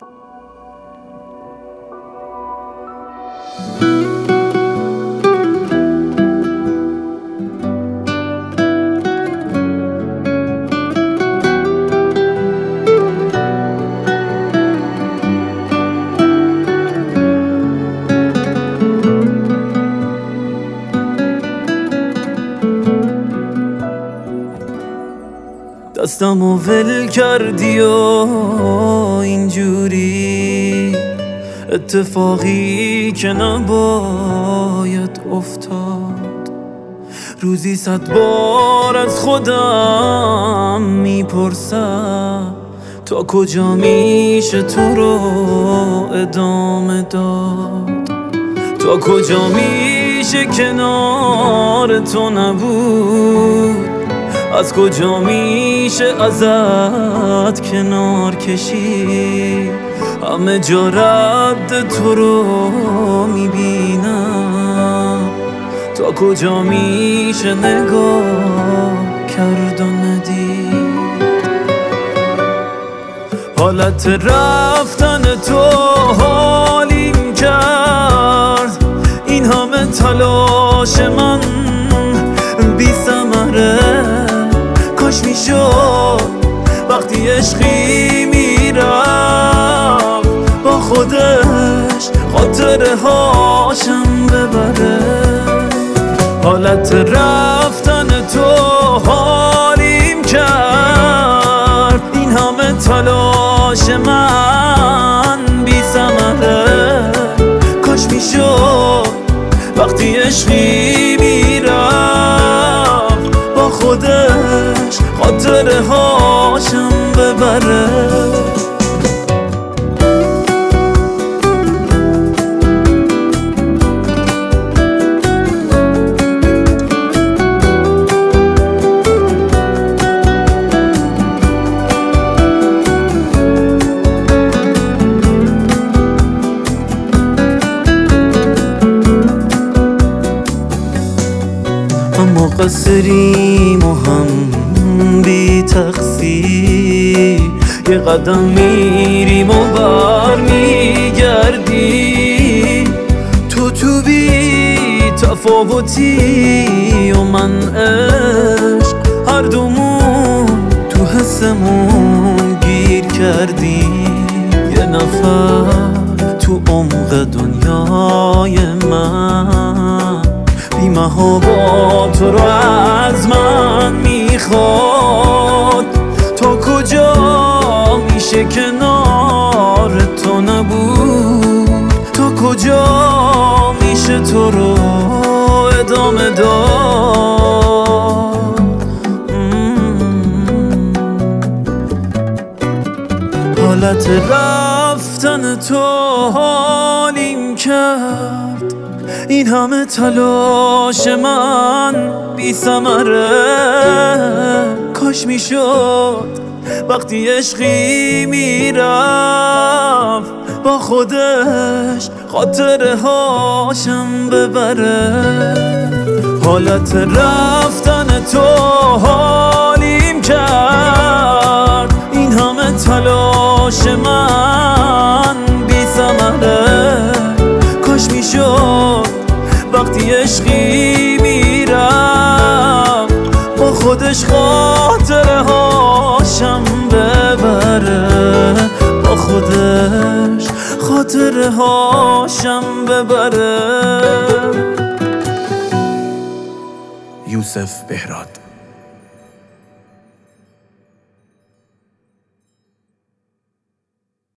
دستمو ول کردی و اینجوری اتفاقی که نباید افتاد. روزی 100 بار از خودم میپرسم تا کجا میشه تو رو ادامه داد، تا کجا میشه کنار تو نبود، از کجا میشه ازت کنار کشید. همه جا رد تو رو میبینم، تا کجا میشه نگاه کرد و ندید. حالت رفتن تو حالیم کرد، این همه تلاش من بی ثمره. کاش میشد وقتی عشقی میرفت با خودش خاطره هاشم ببره. حالت رفتن تو حالیم کرد، این همه تلاش من بی ثمره. کاش میشد وقتی عشقی میرفت با خودش خاطره هاشم ببره. ما قصریم و هم بی تقصیر، یه قدم میریم و بر میگردی. تو بی تفاوتی و من عشق، هر دومون تو حسمون گیر کردیم. یه نفر تو عمق دنیای من بی محابا تو رو از من میخواد. تا کجا میشه کنار تو نبود، تا کجا میشه تو رو ادامه داد. حالت رفتن تو حالیم کرد، این همه تلاش من بی ثمره. کاش میشد وقتی عشقی میرفت با خودش خاطره هاشم ببره. حالت رفتن تو حالیم کرد، این همه تلاش من بی ثمره. کاش میشد وقتی عشقی میرفت با خودش خاطره هاشم ببره، با خودش خاطره هاشم ببره. یوسف بهراد.